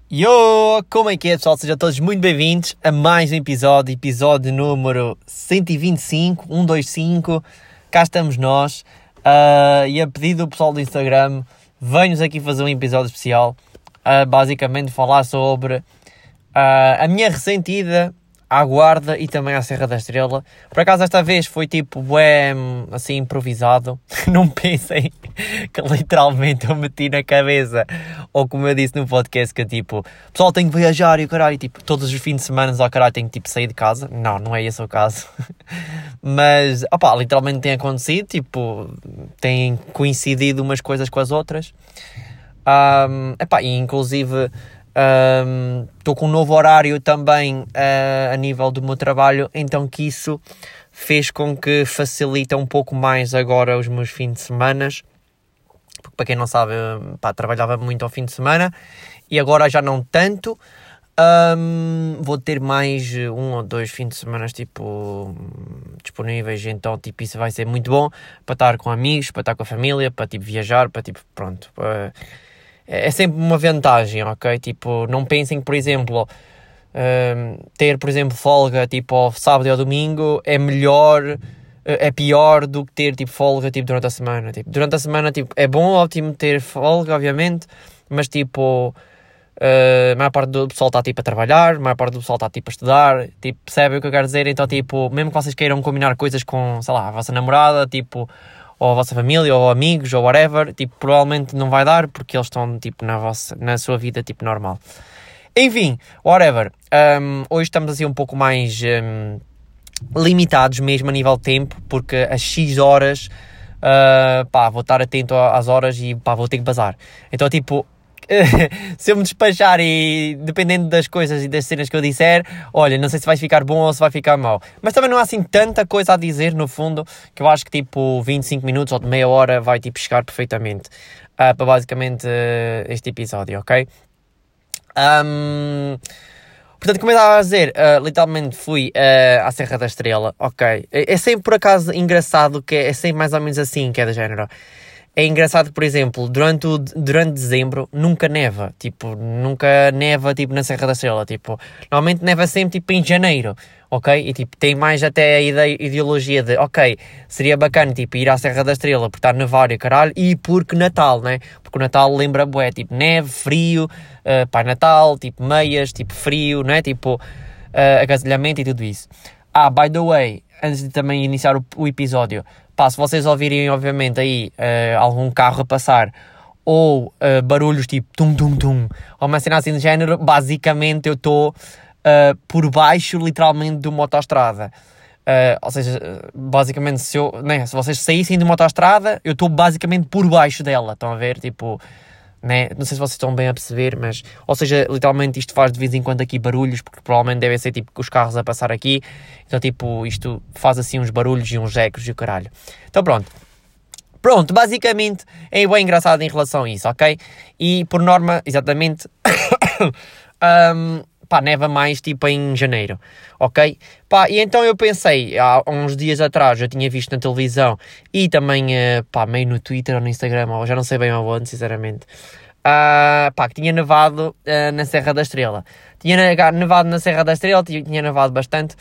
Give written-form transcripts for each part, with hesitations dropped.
Yo, como é que é, pessoal? Sejam todos muito bem-vindos a mais um episódio número 125, 125, cá estamos nós, e a pedido do pessoal do Instagram, venho-nos aqui fazer um episódio especial, basicamente falar sobre a minha recente ida à Guarda e também à Serra da Estrela. Por acaso esta vez foi tipo assim improvisado. Não pensem que literalmente eu meti na cabeça, ou como eu disse no podcast, que tipo, pessoal, tenho que viajar e o caralho, tipo, todos os fins de semana ao caralho tenho que tipo sair de casa. Não é esse o caso. Mas, literalmente tem acontecido, tipo, têm coincidido umas coisas com as outras. E inclusive estou com um novo horário também a nível do meu trabalho, então que isso fez com que facilita um pouco mais agora os meus fins de semana, porque para quem não sabe, trabalhava muito ao fim de semana e agora já não tanto. Vou ter mais 1 ou 2 fins de semana tipo disponíveis, então tipo isso vai ser muito bom para estar com amigos, para estar com a família, para tipo viajar, para tipo pronto. É sempre uma vantagem, ok? Tipo, não pensem que, por exemplo, ter, por exemplo, folga, tipo, ao sábado e ao domingo é melhor, é pior do que ter, tipo, folga, tipo, durante a semana. Tipo, durante a semana, tipo, é bom, ótimo ter folga, obviamente, mas, tipo, a maior parte do pessoal está, tipo, a trabalhar, a maior parte do pessoal está, tipo, a estudar, tipo, percebem o que eu quero dizer? Então, tipo, mesmo que vocês queiram combinar coisas com, sei lá, a vossa namorada, tipo, ou a vossa família, ou amigos, ou whatever, tipo, provavelmente não vai dar, porque eles estão, tipo, na sua vida, tipo, normal. Enfim, whatever. Hoje estamos, assim, um pouco mais limitados mesmo a nível de tempo, porque às X horas, vou estar atento às horas e, vou ter que bazar. Então, tipo, se eu me despachar e dependendo das coisas e das cenas que eu disser, olha, não sei se vai ficar bom ou se vai ficar mau, mas também não há assim tanta coisa a dizer no fundo, que eu acho que tipo 25 minutos ou de meia hora vai tipo chegar perfeitamente para basicamente este episódio, ok? Portanto, como eu estava a dizer, literalmente fui à Serra da Estrela, ok? É sempre por acaso engraçado, que é sempre mais ou menos assim, que é do género. É engraçado que, por exemplo, durante dezembro nunca neva, tipo, na Serra da Estrela, tipo, normalmente neva sempre, tipo, em janeiro, ok? E, tipo, tem mais até a ideologia de, ok, seria bacana, tipo, ir à Serra da Estrela por estar nevar e caralho, e porque Natal, né? Porque o Natal lembra, bué, tipo, neve, frio, Natal, tipo, meias, tipo, frio, né? Tipo, agasalhamento e tudo isso. By the way, antes de também iniciar o episódio, se vocês ouvirem, obviamente, aí algum carro a passar ou barulhos tipo tum-tum-tum, ou uma cena assim do género, basicamente eu estou por baixo, literalmente, de uma autoestrada. Ou seja, basicamente, se vocês saíssem de uma autoestrada, eu estou basicamente por baixo dela, estão a ver? Tipo, né? Não sei se vocês estão bem a perceber, mas, ou seja, literalmente isto faz de vez em quando aqui barulhos, porque provavelmente devem ser tipo os carros a passar aqui, então tipo isto faz assim uns barulhos e uns ecos e o caralho. Então pronto, basicamente é bem engraçado em relação a isso, ok? E por norma, exatamente, neva mais tipo em janeiro, ok? E então eu pensei, há uns dias atrás, eu tinha visto na televisão e também, meio no Twitter ou no Instagram, ou já não sei bem aonde, sinceramente, que tinha nevado na Serra da Estrela. Tinha nevado na Serra da Estrela, tinha nevado bastante,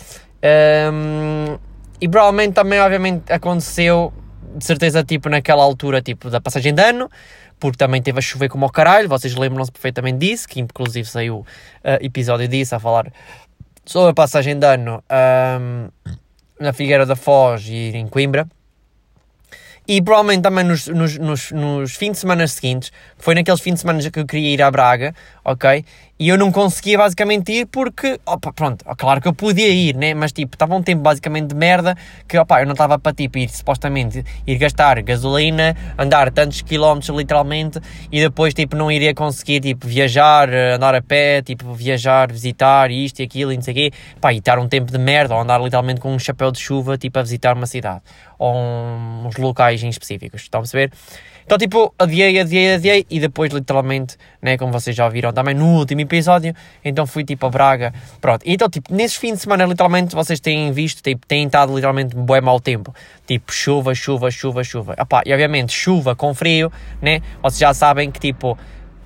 e provavelmente também, obviamente, aconteceu, de certeza, tipo, naquela altura, tipo, da passagem de ano, porque também teve a chover como ao caralho, vocês lembram-se perfeitamente disso, que inclusive saiu episódio disso, a falar sobre a passagem de ano na Figueira da Foz e em Coimbra. E provavelmente também nos fins de semana seguintes, que foi naqueles fins de semana que eu queria ir à Braga, ok? E eu não conseguia basicamente ir porque, claro que eu podia ir, né? Mas tipo, estava um tempo basicamente de merda que, eu não estava para tipo supostamente ir gastar gasolina, andar tantos quilómetros literalmente e depois tipo não iria conseguir tipo viajar, andar a pé, tipo viajar, visitar isto e aquilo e não sei o quê, e estar um tempo de merda ou andar literalmente com um chapéu de chuva tipo a visitar uma cidade ou uns locais em específicos, estão a perceber? Então, tipo, adiei e depois, literalmente, né, como vocês já ouviram também no último episódio, então fui, tipo, a Braga, pronto. Então, tipo, nesses fins de semana, literalmente, vocês têm visto, tipo, têm estado, literalmente, bué mau tempo. Tipo, chuva. E, obviamente, chuva com frio, né, vocês já sabem que, tipo,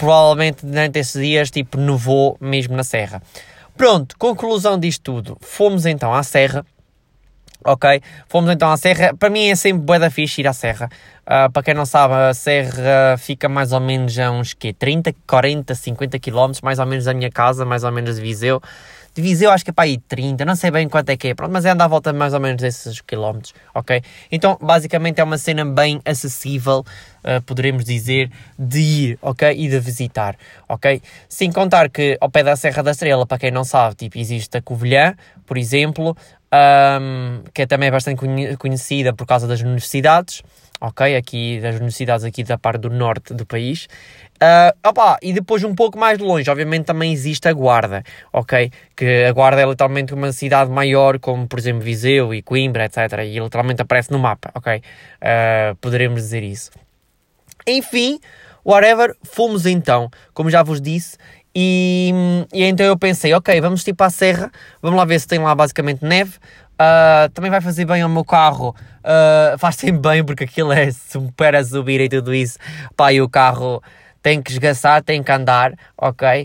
provavelmente durante esses dias, tipo, nevou mesmo na serra. Pronto, conclusão disto tudo, fomos então à serra. Ok, fomos então à serra. Para mim é sempre bué da fixe ir à serra. Para quem não sabe, a serra fica mais ou menos a uns 30, 40, 50 km, mais ou menos da minha casa, mais ou menos de Viseu. De Viseu acho que é para aí 30, não sei bem quanto é que é, pronto, mas é andar à volta mais ou menos desses quilómetros, ok? Então, basicamente é uma cena bem acessível, poderemos dizer, de ir, ok? E de visitar, ok? Sem contar que ao pé da Serra da Estrela, para quem não sabe, tipo, existe a Covilhã, por exemplo, que é também bastante conhecida por causa das universidades, ok? Aqui, das universidades aqui da parte do norte do país. E depois um pouco mais longe, obviamente também existe a Guarda, ok? Que a Guarda é literalmente uma cidade maior, como por exemplo Viseu e Coimbra, etc. E literalmente aparece no mapa, ok? Poderemos dizer isso. Enfim, whatever, fomos então, como já vos disse, e então eu pensei, ok, vamos tipo à serra, vamos lá ver se tem lá basicamente neve. Também vai fazer bem ao meu carro, faz sempre bem porque aquilo é super a subir e tudo isso, pá, e o carro tem que esgaçar, tem que andar, ok?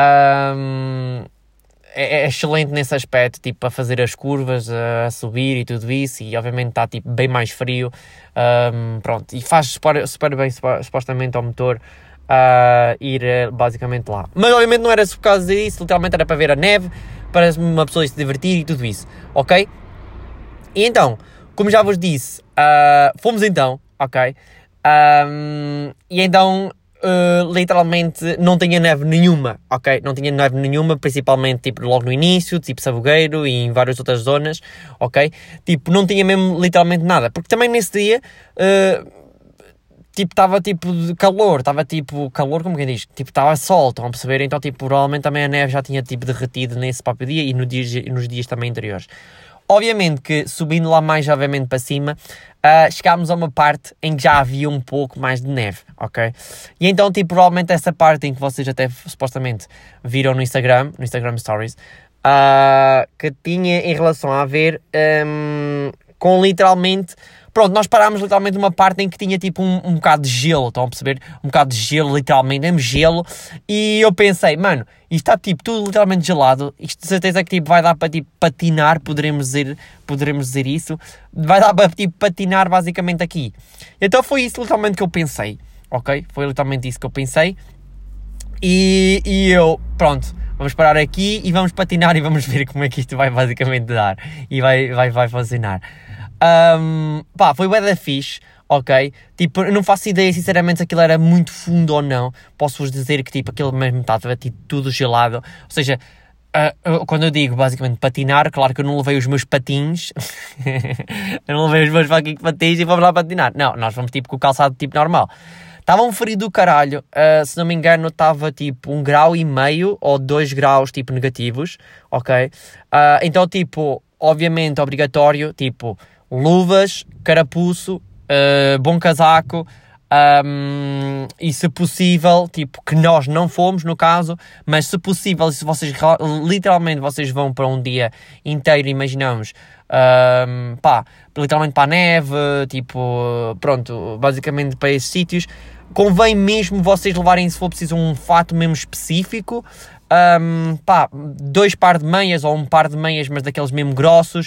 É excelente nesse aspecto, tipo, a fazer as curvas, a subir e tudo isso, e obviamente está tipo bem mais frio, pronto, e faz super bem supostamente ao motor ir basicamente lá. Mas obviamente não era por causa disso, literalmente era para ver a neve, para uma pessoa se divertir e tudo isso, ok? E então, como já vos disse, fomos então, ok? E então, literalmente, não tinha neve nenhuma, ok? Não tinha neve nenhuma, principalmente, tipo, logo no início, tipo, Sabugueiro e em várias outras zonas, ok? Tipo, não tinha mesmo, literalmente, nada. Porque também nesse dia, tipo, estava, tipo, de calor, como quem diz? Tipo, estava sol, estão a perceber? Então, tipo, provavelmente também a neve já tinha, tipo, derretido nesse próprio dia e nos dias também anteriores. Obviamente que subindo lá mais, obviamente, para cima, chegámos a uma parte em que já havia um pouco mais de neve, ok? E então, tipo, provavelmente essa parte em que vocês até supostamente viram no Instagram Stories, que tinha em relação a ver com literalmente... Pronto, nós parámos literalmente numa parte em que tinha tipo um bocado de gelo, estão a perceber? Um bocado de gelo, literalmente, mesmo gelo. E eu pensei, mano, isto está tipo tudo literalmente gelado. Isto de certeza que tipo vai dar para tipo patinar, poderemos dizer isso. Vai dar para tipo patinar basicamente aqui. Então foi isso literalmente que eu pensei, ok? Foi literalmente isso que eu pensei. E eu, pronto, vamos parar aqui e vamos patinar e vamos ver como é que isto vai basicamente dar. E vai funcionar. Foi bué da fixe, ok? Tipo, eu não faço ideia sinceramente se aquilo era muito fundo ou não. Posso-vos dizer que tipo, aquilo mesmo estava tipo, tudo gelado. Ou seja, quando eu digo basicamente patinar, claro que eu não levei os meus patins. Eu não levei os meus fucking patins e vamos lá patinar. Não, nós vamos tipo com o calçado tipo normal. Estava um frio do caralho, se não me engano estava tipo 1,5 grau ou 2 graus tipo negativos, ok? Então tipo, obviamente obrigatório, tipo... luvas, carapuço, bom casaco, e se possível, tipo, que nós não fomos no caso, mas se possível, se vocês literalmente vocês vão para um dia inteiro, imaginamos, literalmente para a neve, tipo, pronto, basicamente para esses sítios, convém mesmo vocês levarem, se for preciso, um fato mesmo específico, 2 par de meias ou um par de meias, mas daqueles mesmo grossos,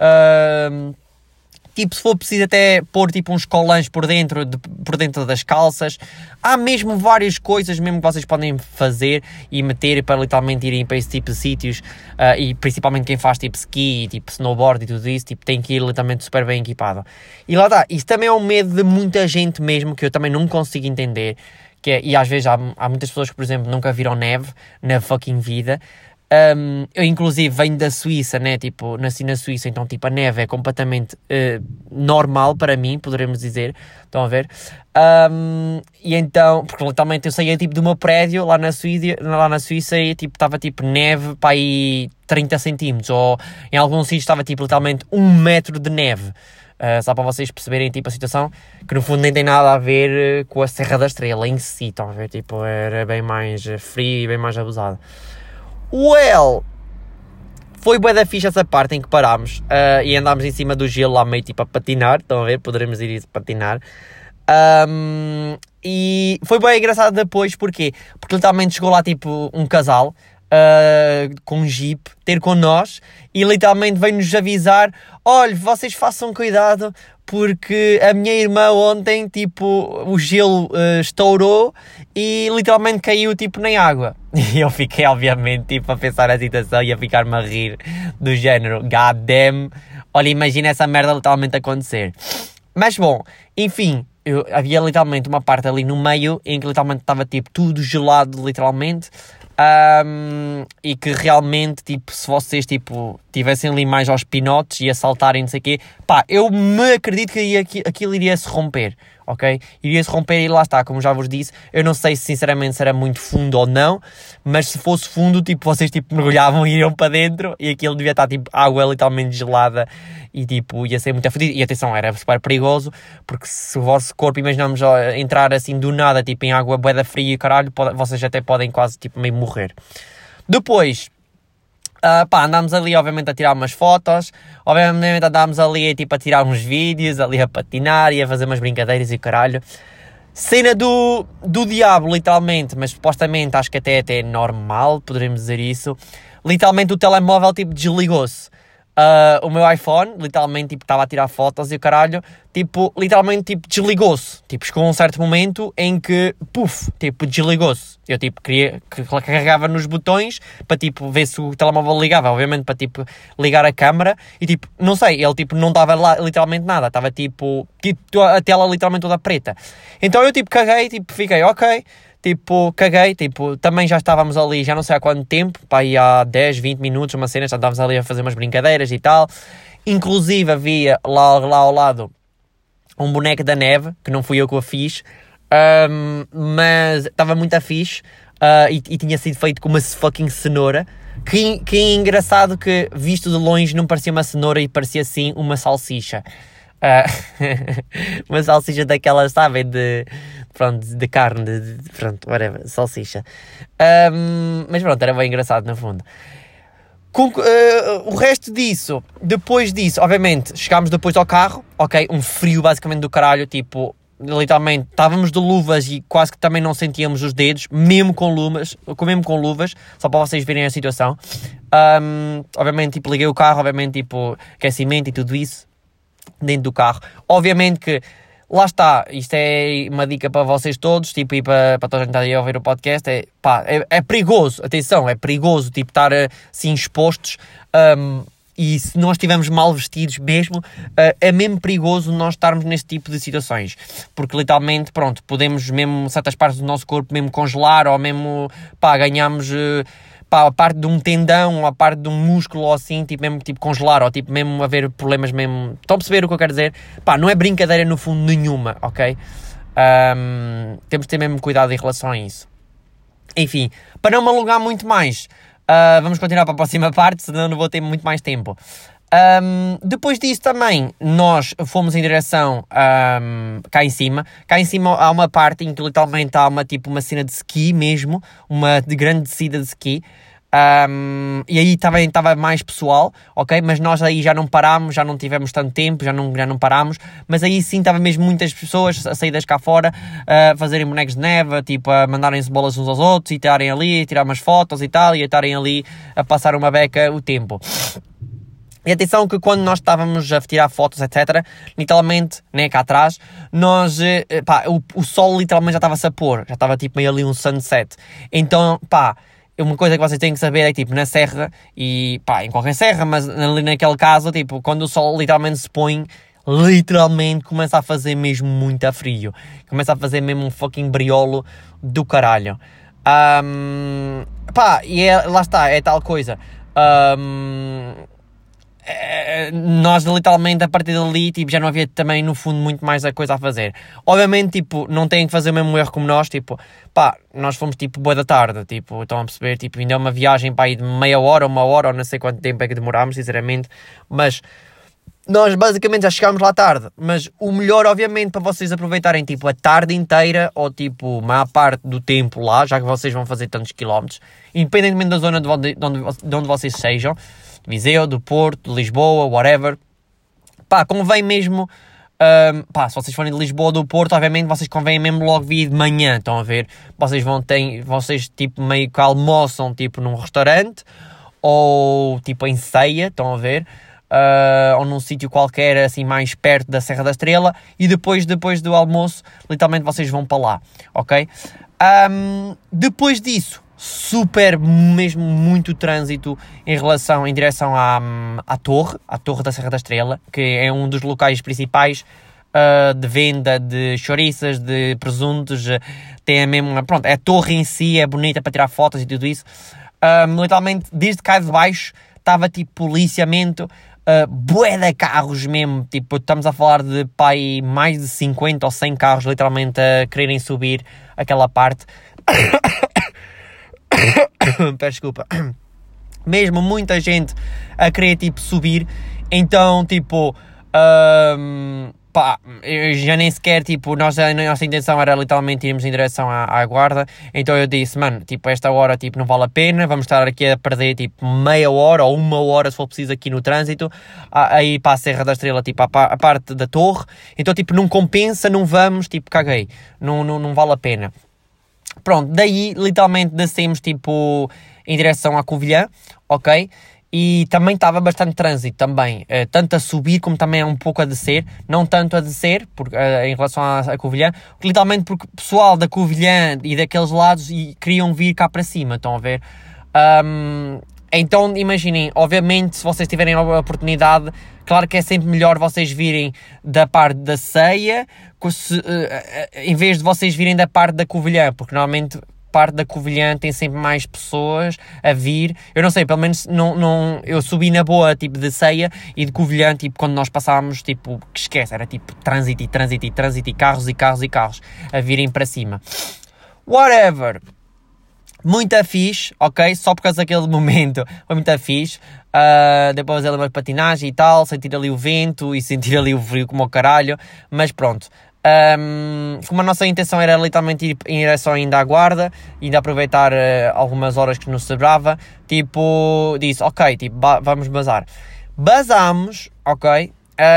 tipo, se for preciso até pôr tipo uns colãs por dentro das calças. Há mesmo várias coisas mesmo que vocês podem fazer e meter para literalmente irem para esse tipo de sítios, e principalmente quem faz tipo ski, tipo snowboard e tudo isso, tipo, tem que ir literalmente super bem equipado. E lá está, isso também é um medo de muita gente mesmo, que eu também não consigo entender, e às vezes há muitas pessoas que, por exemplo, nunca viram neve na fucking vida. Eu inclusive venho da Suíça, né, tipo, nasci na Suíça, então tipo a neve é completamente normal para mim, poderemos dizer, estão a ver? E então, porque literalmente eu saía tipo do meu prédio lá na Suíça e tipo estava tipo neve para aí 30 centímetros, ou em alguns sítios estava tipo literalmente 1 metro de neve. Só para vocês perceberem tipo a situação, que no fundo nem tem nada a ver com a Serra da Estrela em si, estão a ver? Tipo, era bem mais frio e bem mais abusado. Foi bué da fixe essa parte em que parámos, e andámos em cima do gelo lá meio tipo a patinar, estão a ver? Poderemos ir patinar. e foi bem engraçado depois, porquê? Porque literalmente chegou lá tipo um casal, com um jeep, ter com nós, e literalmente veio-nos avisar, olha, vocês façam cuidado, porque a minha irmã ontem, tipo, o gelo estourou e literalmente caiu, tipo, nem água. E eu fiquei, obviamente, tipo, a pensar na situação e a ficar-me a rir do género, god damn, olha, imagina essa merda literalmente acontecer. Mas bom, enfim, havia literalmente uma parte ali no meio em que literalmente estava, tipo, tudo gelado, literalmente. E que realmente, tipo, se vocês, tipo, tivessem ali mais aos pinotes e a saltarem, não sei o quê, pá, eu me acredito que aquilo iria se romper, ok? Iria se romper e lá está, como já vos disse, eu não sei se sinceramente se era muito fundo ou não, mas se fosse fundo, tipo, vocês, tipo, mergulhavam e iriam para dentro e aquilo devia estar, tipo, água literalmente gelada e, tipo, ia ser muito afodido. E atenção, era super perigoso, porque se o vosso corpo, imaginamos, entrar assim do nada, tipo, em água bué da fria e caralho, vocês até podem quase, tipo, meio morrer. Depois, andámos ali, obviamente, a tirar umas fotos, obviamente andámos ali, tipo, a tirar uns vídeos, ali a patinar e a fazer umas brincadeiras e caralho. Cena do diabo, literalmente, mas supostamente acho que até é normal, poderemos dizer isso. Literalmente o telemóvel, tipo, desligou-se. O meu iPhone, literalmente, tipo, estava a tirar fotos e o caralho, tipo, literalmente, tipo, desligou-se. Tipo, chegou a um certo momento em que, puf, tipo, desligou-se. Eu, tipo, queria que carregava nos botões para, tipo, ver se o telemóvel ligava, obviamente, para, tipo, ligar a câmera e, tipo, não sei, ele, tipo, não estava lá literalmente nada, estava, tipo, a tela literalmente toda preta. Então eu, tipo, caguei, tipo, fiquei, ok. Tipo, caguei, tipo, também já estávamos ali, já não sei há quanto tempo, pá, aí há 10, 20 minutos, uma cena, já estávamos ali a fazer umas brincadeiras e tal. Inclusive havia lá ao lado um boneco da neve, que não fui eu que o fiz, mas estava muito fixe, e tinha sido feito com uma fucking cenoura. Que é engraçado que, visto de longe, não parecia uma cenoura e parecia sim uma salsicha. Uma salsicha daquelas, sabem, de carne, pronto, whatever, salsicha. Mas pronto, era bem engraçado no fundo. O resto disso, depois disso, obviamente, chegámos depois ao carro, ok, um frio basicamente do caralho, tipo, literalmente, estávamos de luvas e quase que também não sentíamos os dedos, mesmo com luvas, só para vocês verem a situação. Obviamente, tipo, liguei o carro, obviamente, tipo, aquecimento e tudo isso dentro do carro. Obviamente que, lá está, isto é uma dica para vocês todos, tipo, e para toda a gente aí a ouvir o podcast, é perigoso, atenção, é perigoso, tipo, estar assim expostos, e se nós estivermos mal vestidos mesmo, é mesmo perigoso nós estarmos nesse tipo de situações, porque literalmente, pronto, podemos mesmo, certas partes do nosso corpo mesmo congelar, ou mesmo, ganhamos... a parte de um tendão, ou a parte de um músculo, ou assim, tipo, mesmo tipo congelar, ou tipo, mesmo haver problemas mesmo... Estão a perceber o que eu quero dizer? Não é brincadeira no fundo nenhuma, ok? Temos de ter mesmo cuidado em relação a isso. Enfim, para não me alongar muito mais, vamos continuar para a próxima parte, senão não vou ter muito mais tempo. Depois disso também, nós fomos em direção cá em cima. Cá em cima há uma parte em que literalmente há uma cena de ski mesmo, uma grande descida de ski. E aí também estava mais pessoal, ok? Mas nós aí já não parámos, já não tivemos tanto tempo, já não parámos. Mas aí sim estava mesmo muitas pessoas a saídas cá fora, a fazerem bonecos de neve, tipo, a mandarem-se bolas uns aos outros e estarem ali, a tirar umas fotos e tal, e a estarem ali a passar uma beca o tempo. E atenção que quando nós estávamos a tirar fotos, etc., literalmente, né, cá atrás, nós, o sol literalmente já estava-se a pôr, já estava tipo meio ali um sunset. Então, uma coisa que vocês têm que saber é que, tipo, na serra, e em qualquer serra, mas ali naquele caso, tipo, quando o sol literalmente se põe, literalmente começa a fazer mesmo muito frio. Começa a fazer mesmo um fucking briolo do caralho. E lá está, é tal coisa. Nós literalmente a partir dali, tipo, já não havia também no fundo muito mais a coisa a fazer. Obviamente, tipo, não têm que fazer o mesmo erro como nós, tipo, nós fomos tipo boa da tarde, tipo, estão a perceber, tipo, ainda é uma viagem para ir de meia hora, uma hora, ou não sei quanto tempo é que demorámos, sinceramente, mas nós basicamente já chegámos lá tarde. Mas o melhor, obviamente, para vocês aproveitarem, tipo, a tarde inteira, ou tipo, maior parte do tempo lá, já que vocês vão fazer tantos quilómetros, independentemente da zona de onde vocês sejam, Viseu, do Porto, de Lisboa, whatever, convém mesmo Se vocês forem de Lisboa ou do Porto, obviamente vocês convém mesmo logo vir de manhã, estão a ver? Vocês tipo meio que almoçam tipo num restaurante, ou tipo em ceia, estão a ver? Ou num sítio qualquer assim mais perto da Serra da Estrela, e depois do almoço literalmente vocês vão para lá, ok? Depois disso, mesmo muito trânsito em direção à torre da Serra da Estrela, que é um dos locais principais de venda de chouriças, de presuntos. Tem a mesma, pronto, a torre em si é bonita para tirar fotos e tudo isso. Literalmente desde cá de baixo estava tipo policiamento, bué de carros mesmo, tipo, estamos a falar de pai, mais de 50 ou 100 carros literalmente a quererem subir aquela parte. Peço desculpa. Mesmo muita gente a querer tipo subir, então tipo eu já nem sequer, tipo, a nossa intenção era literalmente irmos em direção à guarda, então eu disse, mano, tipo, esta hora, tipo, não vale a pena, vamos estar aqui a perder, tipo, meia hora ou uma hora, se for preciso, aqui no trânsito, aí para a Serra da Estrela, tipo, a parte da torre, então, tipo, não compensa, não vamos, tipo, caguei, não vale a pena. Pronto, daí, literalmente, descemos, tipo, em direção à Covilhã, ok? E também estava bastante trânsito também, tanto a subir como também um pouco a descer, não tanto a descer em relação à Covilhã, literalmente porque o pessoal da Covilhã e daqueles lados queriam vir cá para cima, estão a ver? Então imaginem, obviamente se vocês tiverem a oportunidade, claro que é sempre melhor vocês virem da parte da Ceia, em vez de vocês virem da parte da Covilhã, porque normalmente parte da Covilhã tem sempre mais pessoas a vir. Eu não sei, pelo menos eu subi na boa, tipo, de Ceia, e de Covilhã, tipo, quando nós passávamos, tipo, que esquece, era tipo trânsito e carros a virem para cima. Whatever. Muito fixe, ok? Só por causa daquele momento foi muito fixe. Depois ela vai patinagem e tal, sentir ali o vento e sentir ali o frio como o caralho, mas pronto. Como a nossa intenção era literalmente ir em direção ainda à guarda e ainda aproveitar algumas horas que nos sobrava, tipo, disse, ok, tipo, vamos bazar. Bazámos, ok?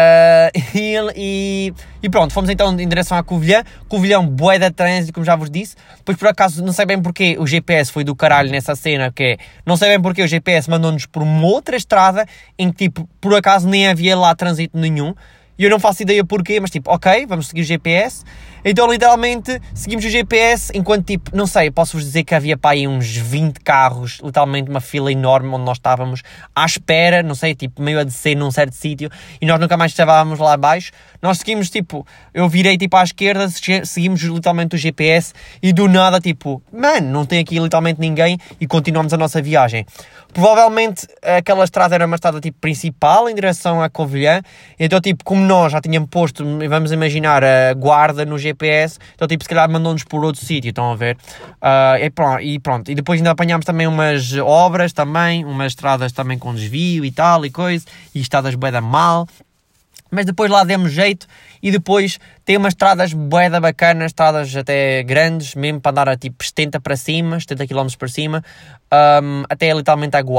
E pronto, fomos então em direção à Covilhã. Covilhã, bué de trânsito, como já vos disse. Depois, por acaso, não sei bem porque o GPS foi do caralho nessa cena, que é, não sei bem porque o GPS mandou-nos por uma outra estrada em que, tipo, por acaso nem havia lá trânsito nenhum. E eu não faço ideia porquê, mas tipo, ok, vamos seguir o GPS. Então, literalmente, seguimos o GPS, enquanto, tipo, não sei, posso-vos dizer que havia para aí uns 20 carros, literalmente uma fila enorme onde nós estávamos à espera, não sei, tipo, meio a descer num certo sítio, e nós nunca mais estávamos lá abaixo. Nós seguimos, tipo, eu virei, tipo, à esquerda, seguimos literalmente o GPS, e do nada, tipo, mano, não tem aqui literalmente ninguém, e continuamos a nossa viagem. Provavelmente, aquela estrada era uma estrada, tipo, principal, em direção à Covilhã, então, tipo, como nós já tínhamos posto, vamos imaginar, a guarda no GPS, então tipo, se calhar mandou-nos por outro sítio, estão a ver? E pronto, e depois ainda apanhámos também umas obras também, umas estradas também com desvio e tal e coisa, e estradas bué da mal, mas depois lá demos jeito, e depois tem umas estradas bué da bacanas, estradas até grandes, mesmo para andar a tipo 70 para cima, 70 km para cima, até literalmente à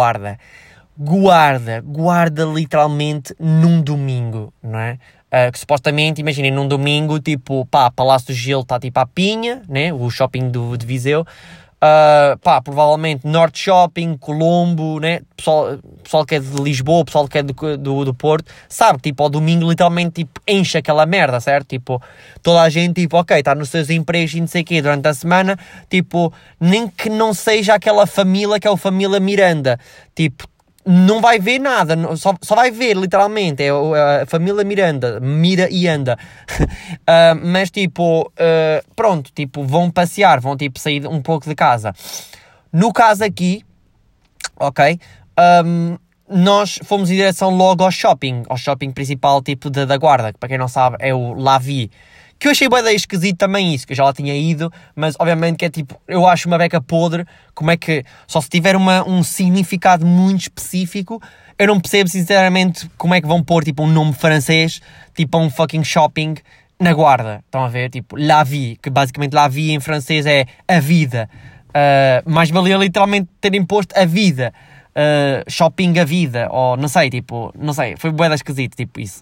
guarda literalmente num domingo, não é? Que supostamente, imaginem, num domingo, tipo, Palácio do Gelo está tipo à Pinha, né? O shopping de Viseu, provavelmente Norte Shopping, Colombo, né? Pessoal que é de Lisboa, pessoal que é do Porto, sabe, tipo, ao domingo literalmente, tipo, enche aquela merda, certo? Tipo, toda a gente, tipo, ok, está nos seus empregos e não sei o quê durante a semana, tipo, nem que não seja aquela família que é o família Miranda, tipo, não vai ver nada, só vai ver literalmente, é a família Miranda, mira e anda. Mas tipo, pronto, tipo, vão passear, vão tipo sair um pouco de casa. No caso aqui, ok, nós fomos em direção logo ao shopping principal tipo da Guarda, que para quem não sabe é o Lavi. Que eu achei bem esquisito também isso, que eu já lá tinha ido, mas obviamente que é tipo, eu acho uma beca podre, como é que, só se tiver um significado muito específico, eu não percebo sinceramente como é que vão pôr tipo um nome francês, tipo um fucking shopping na Guarda, estão a ver, tipo, La Vie, que basicamente La Vie em francês é a vida, mais valia literalmente terem posto a vida, shopping a vida, ou não sei, tipo, não sei, foi bué da esquisito, tipo isso.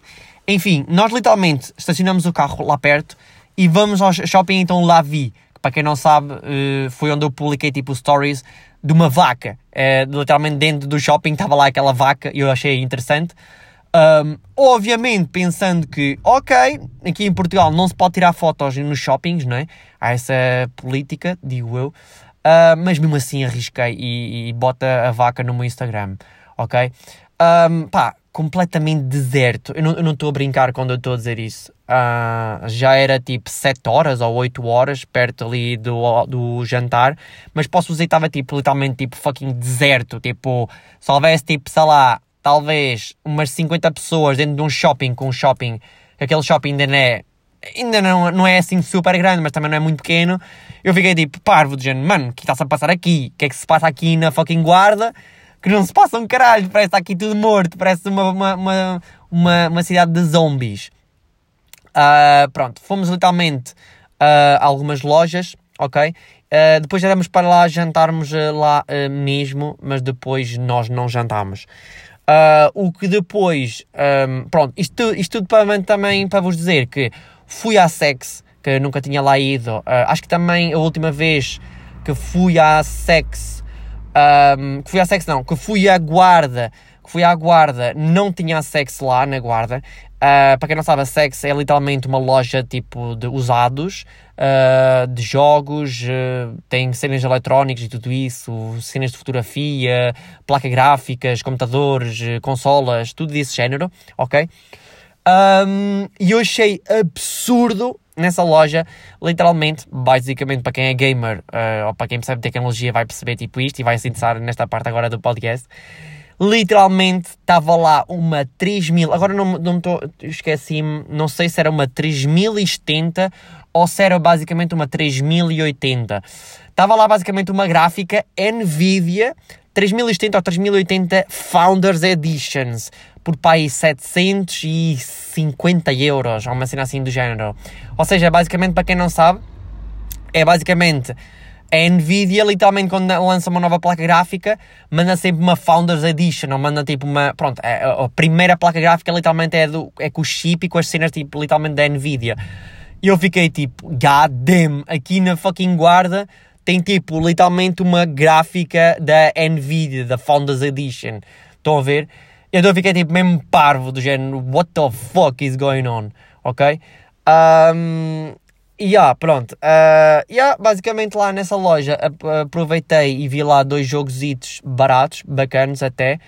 Enfim, nós literalmente estacionamos o carro lá perto e vamos ao shopping então La Vie, que para quem não sabe foi onde eu publiquei tipo stories de uma vaca. Literalmente dentro do shopping estava lá aquela vaca e eu achei interessante. Obviamente pensando que, ok, aqui em Portugal não se pode tirar fotos nos shoppings, não é? Há essa política, digo eu. Mas mesmo assim arrisquei e bota a vaca no meu Instagram, ok? Completamente deserto. Eu não estou a brincar quando eu estou a dizer isso. Já era tipo 7 horas ou 8 horas, perto ali do jantar, mas posso dizer que estava tipo, literalmente tipo fucking deserto. Tipo, se houvesse tipo, sei lá, talvez umas 50 pessoas dentro de um shopping, aquele shopping ainda não é assim super grande, mas também não é muito pequeno. Eu fiquei tipo, parvo, de género, mano, o que está-se a passar aqui? O que é que se passa aqui na fucking Guarda? Que não se passa um caralho, parece que está aqui tudo morto, parece uma cidade de zombies. Pronto, fomos literalmente a algumas lojas, ok? Depois éramos para lá jantarmos lá mesmo, mas depois nós não jantámos. O que depois, pronto, isto tudo também para vos dizer que fui à Sex, que eu nunca tinha lá ido. Acho que também a última vez que fui à Sex, que fui à Guarda, não tinha a Sex lá na Guarda. Para quem não sabe, a Sex é literalmente uma loja tipo de usados, de jogos, tem cenas eletrónicas e tudo isso, cenas de fotografia, placas gráficas, computadores, consolas, tudo desse género, ok? E eu achei absurdo nessa loja, literalmente, basicamente, para quem é gamer ou para quem percebe tecnologia vai perceber tipo isto e vai se interessar nesta parte agora do podcast. Literalmente estava lá uma 3000, agora não estou, esqueci-me, não sei se era uma 3070 ou se era basicamente uma 3080. Estava lá basicamente uma gráfica Nvidia 3070 ou 3080 Founders Editions por aí 750 euros, ou uma cena assim do género. Ou seja, basicamente, para quem não sabe, é basicamente a Nvidia, literalmente, quando lança uma nova placa gráfica, manda sempre uma Founders Edition, ou manda tipo uma... Pronto, a primeira placa gráfica literalmente é com o chip e com as cenas tipo literalmente da Nvidia. E eu fiquei tipo, god damn, aqui na fucking Guarda tem tipo literalmente uma gráfica da Nvidia, da Founders Edition. Estão a ver? Eu fiquei tipo mesmo parvo, do género, what the fuck is going on? Ok? Pronto. Basicamente lá nessa loja aproveitei e vi lá 2 jogositos baratos, bacanos até.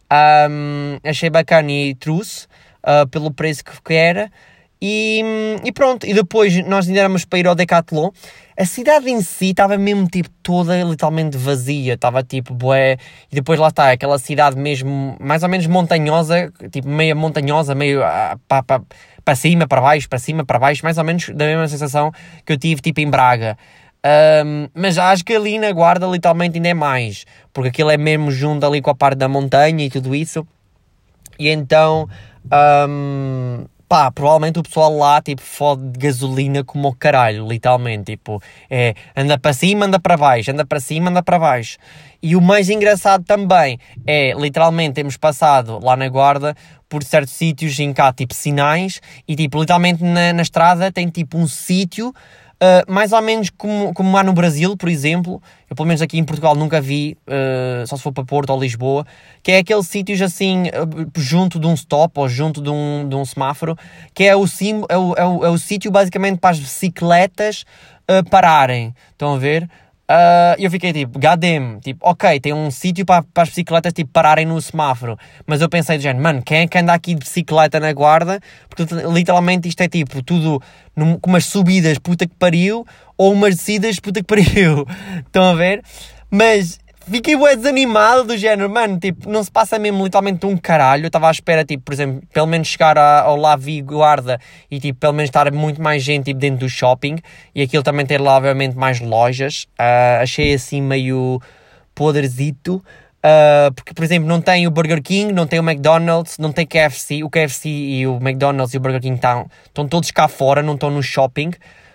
Achei bacana e trouxe pelo preço que era. E pronto, e depois nós ainda éramos para ir ao Decathlon. A cidade em si estava mesmo tipo toda literalmente vazia, estava tipo bué, e depois lá está, aquela cidade mesmo mais ou menos montanhosa, tipo meio montanhosa, meio para cima, para baixo, mais ou menos da mesma sensação que eu tive tipo em Braga. Mas acho que ali na Guarda literalmente ainda é mais, porque aquilo é mesmo junto ali com a parte da montanha e tudo isso, e então... provavelmente o pessoal lá, tipo, fode de gasolina como o caralho, literalmente, tipo, anda para cima, anda para baixo, anda para cima, anda para baixo. E o mais engraçado também é, literalmente, temos passado lá na Guarda por certos sítios em cá, tipo, sinais, e, tipo, literalmente na estrada tem, tipo, um sítio, mais ou menos como há no Brasil, por exemplo. Eu pelo menos aqui em Portugal nunca vi, só se for para Porto ou Lisboa, que é aqueles sítios assim, junto de um stop ou junto de um semáforo, que é o sítio basicamente para as bicicletas pararem. Estão a ver? Eu fiquei tipo, god damn, tipo, ok, tem um sítio para as bicicletas tipo, pararem no semáforo, mas eu pensei do género, mano, quem é que anda aqui de bicicleta na Guarda? Porque literalmente isto é tipo, tudo com umas subidas puta que pariu, ou umas descidas puta que pariu, estão a ver? Mas fiquei bué desanimado do género, mano, tipo, não se passa mesmo literalmente um caralho. Eu estava à espera, tipo, por exemplo, pelo menos chegar ao La Vie Guarda e, tipo, pelo menos estar muito mais gente, tipo, dentro do shopping e aquilo também ter lá, obviamente, mais lojas. Achei, assim, meio podrezito. Porque, por exemplo, não tem o Burger King, não tem o McDonald's, não tem KFC. O KFC e o McDonald's e o Burger King estão todos cá fora, não estão no shopping.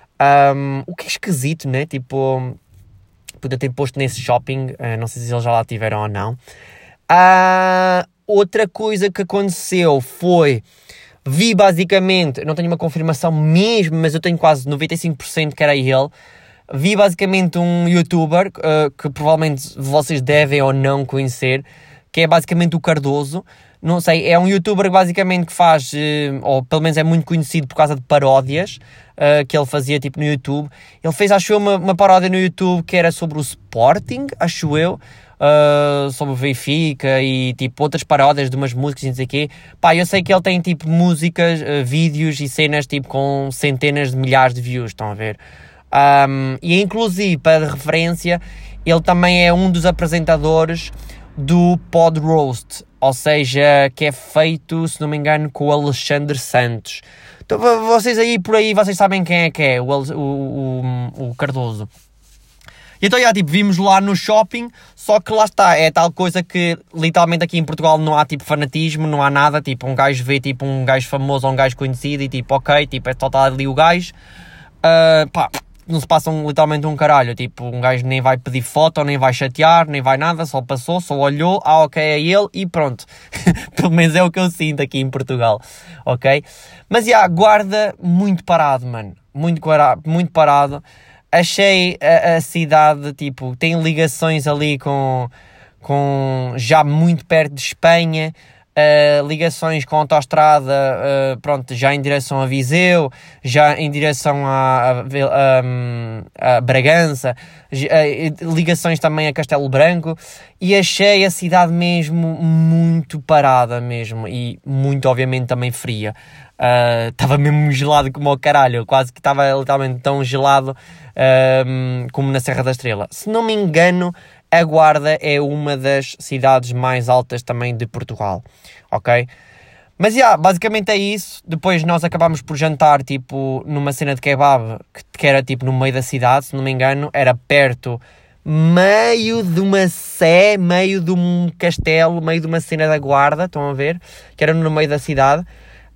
O que é esquisito, né? Tipo... podia ter posto nesse shopping, não sei se eles já lá tiveram ou não. Outra coisa que aconteceu foi, Vi basicamente, não tenho uma confirmação mesmo, mas eu tenho quase 95% que era ele. Vi basicamente um youtuber que provavelmente vocês devem ou não conhecer, que é basicamente o Cardoso. Não sei, é um youtuber basicamente que faz, ou pelo menos é muito conhecido por causa de paródias que ele fazia tipo no YouTube. Ele fez, acho eu, uma paródia no YouTube que era sobre o Sporting, acho eu, sobre o Benfica e tipo outras paródias de umas músicas e não sei o quê. Pá, eu sei que ele tem tipo músicas, vídeos e cenas tipo com centenas de milhares de views, estão a ver? E inclusive, para referência, ele também é um dos apresentadores do Pod Roast, ou seja, que é feito, se não me engano, com o Alexandre Santos. Então, vocês aí, por aí, vocês sabem quem é o Cardoso. E então, tipo, vimos lá no shopping, só que lá está, é tal coisa que, literalmente, aqui em Portugal não há, tipo, fanatismo, não há nada, tipo, um gajo vê, tipo, um gajo famoso ou um gajo conhecido e, tipo, ok, tipo, é só estar ali o gajo, pá, não se passam literalmente um caralho, tipo, um gajo nem vai pedir foto, nem vai chatear, nem vai nada, só passou, só olhou, ok, é ele e pronto. Pelo menos é o que eu sinto aqui em Portugal, ok? Mas, Guarda muito parado, mano, muito parado. Achei a cidade, tipo, tem ligações ali com já muito perto de Espanha, ligações com a autoestrada, pronto, já em direção a Viseu, já em direção a Bragança, ligações também a Castelo Branco, e achei a cidade mesmo muito parada mesmo, e muito obviamente também fria. Estava mesmo gelado como o caralho, quase que estava literalmente tão gelado como na Serra da Estrela. Se não me engano, a Guarda é uma das cidades mais altas também de Portugal, ok? Mas, basicamente é isso. Depois nós acabámos por jantar, tipo, numa cena de kebab, que era, tipo, no meio da cidade, se não me engano. Era perto, meio de uma sé, meio de um castelo, meio de uma cena da Guarda, estão a ver? Que era no meio da cidade.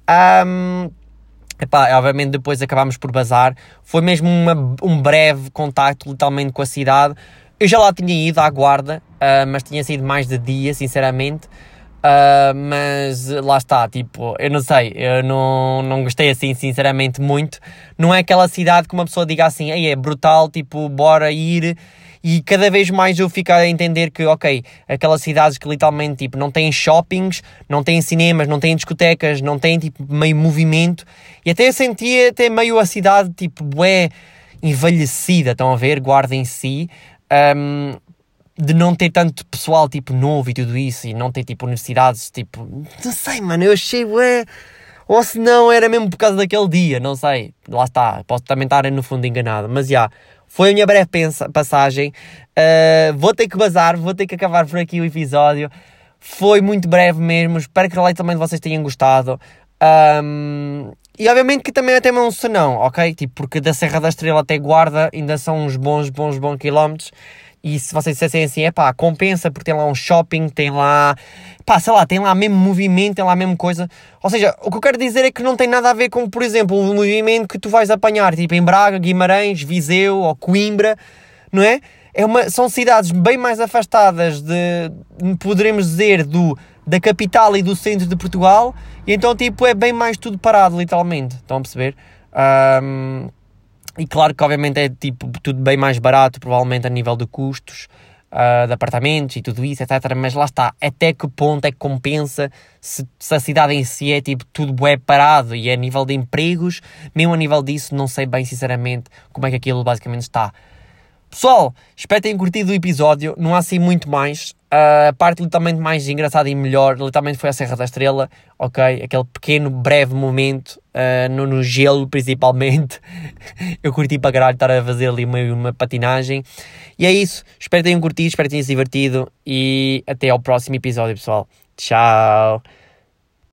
Obviamente depois acabámos por bazar. Foi mesmo um breve contacto, literalmente, com a cidade. Eu já lá tinha ido à Guarda, mas tinha sido mais de dia, sinceramente. Mas lá está, tipo, eu não sei, eu não gostei assim, sinceramente, muito. Não é aquela cidade que uma pessoa diga assim, é brutal, tipo, bora ir. E cada vez mais eu fico a entender que, ok, aquelas cidades que literalmente, tipo, não têm shoppings, não têm cinemas, não têm discotecas, não têm, tipo, meio movimento. E até eu sentia até meio a cidade, tipo, bué envelhecida, estão a ver, Guarda em si. De não ter tanto pessoal, tipo, novo e tudo isso, e não ter, tipo, universidades, tipo, não sei, mano, eu achei, ué, ou se não, era mesmo por causa daquele dia, não sei, lá está, posso também estar no fundo enganado, mas, foi a minha breve passagem, vou ter que bazar, vou ter que acabar por aqui o episódio, foi muito breve mesmo, espero que também vocês tenham gostado, e obviamente que também até um senão, ok, tipo, porque da Serra da Estrela até Guarda ainda são uns bons quilómetros. E se vocês dissessem assim, compensa porque tem lá um shopping, tem lá, tem lá mesmo movimento, tem lá mesmo coisa. Ou seja, o que eu quero dizer é que não tem nada a ver com, por exemplo, o movimento que tu vais apanhar, tipo em Braga, Guimarães, Viseu ou Coimbra, não é? São cidades bem mais afastadas poderemos dizer, da capital e do centro de Portugal, e então, tipo, é bem mais tudo parado, literalmente. Estão a perceber? E claro que obviamente é tipo tudo bem mais barato, provavelmente a nível de custos, de apartamentos e tudo isso, etc. Mas lá está, até que ponto é que compensa se a cidade em si é tipo tudo é parado e a nível de empregos, mesmo a nível disso, não sei bem sinceramente como é que aquilo basicamente está. Pessoal, espero que tenham curtido o episódio, não há assim muito mais. A parte literalmente mais engraçada e melhor, literalmente foi a Serra da Estrela, ok? Aquele pequeno, breve momento, no gelo principalmente. Eu curti para caralho estar a fazer ali uma patinagem. E é isso, espero que tenham curtido, espero que tenham se divertido e até ao próximo episódio, pessoal. Tchau!